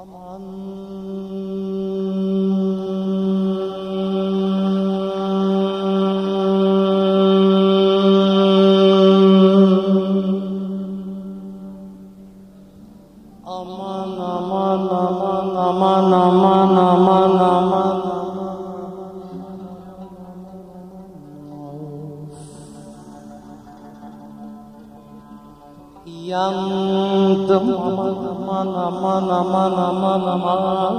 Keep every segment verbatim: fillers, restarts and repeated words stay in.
Aman aman aman aman aman aman aman aman yandım aman aman aman aman aman aman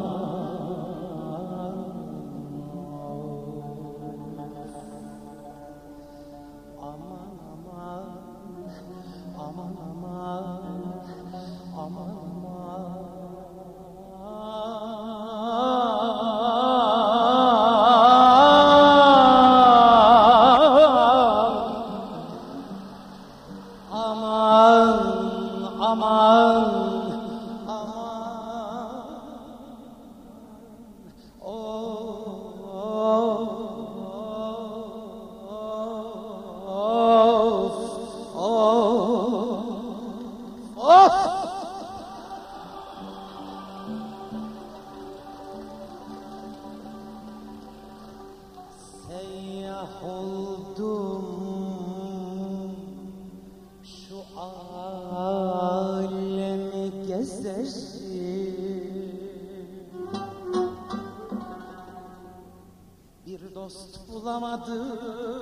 seyyah oldum şu alemi gezersin, bir dost bulamadım,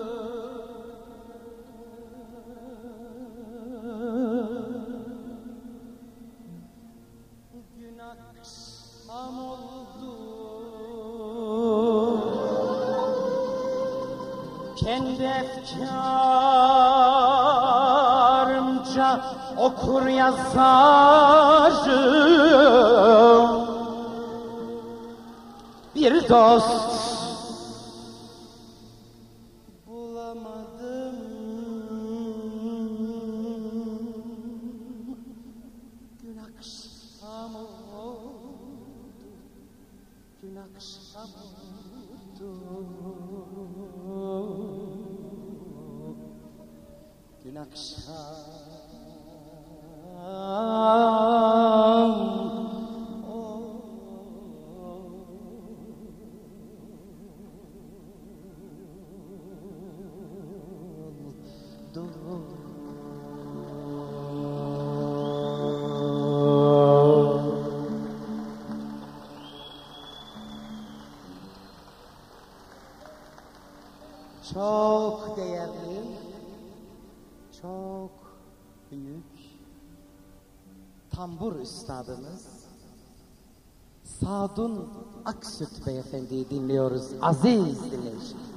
bugün akşam oldu, kendi efkarımca okur yazarım, bir dost bulamadım, gün akşam oldu, gün akşam oldu, gün akşam oldu. Çok değerli, çok büyük tambur üstadımız Sadun Aksüt Beyefendi'yi dinliyoruz aziz dinleyiciler.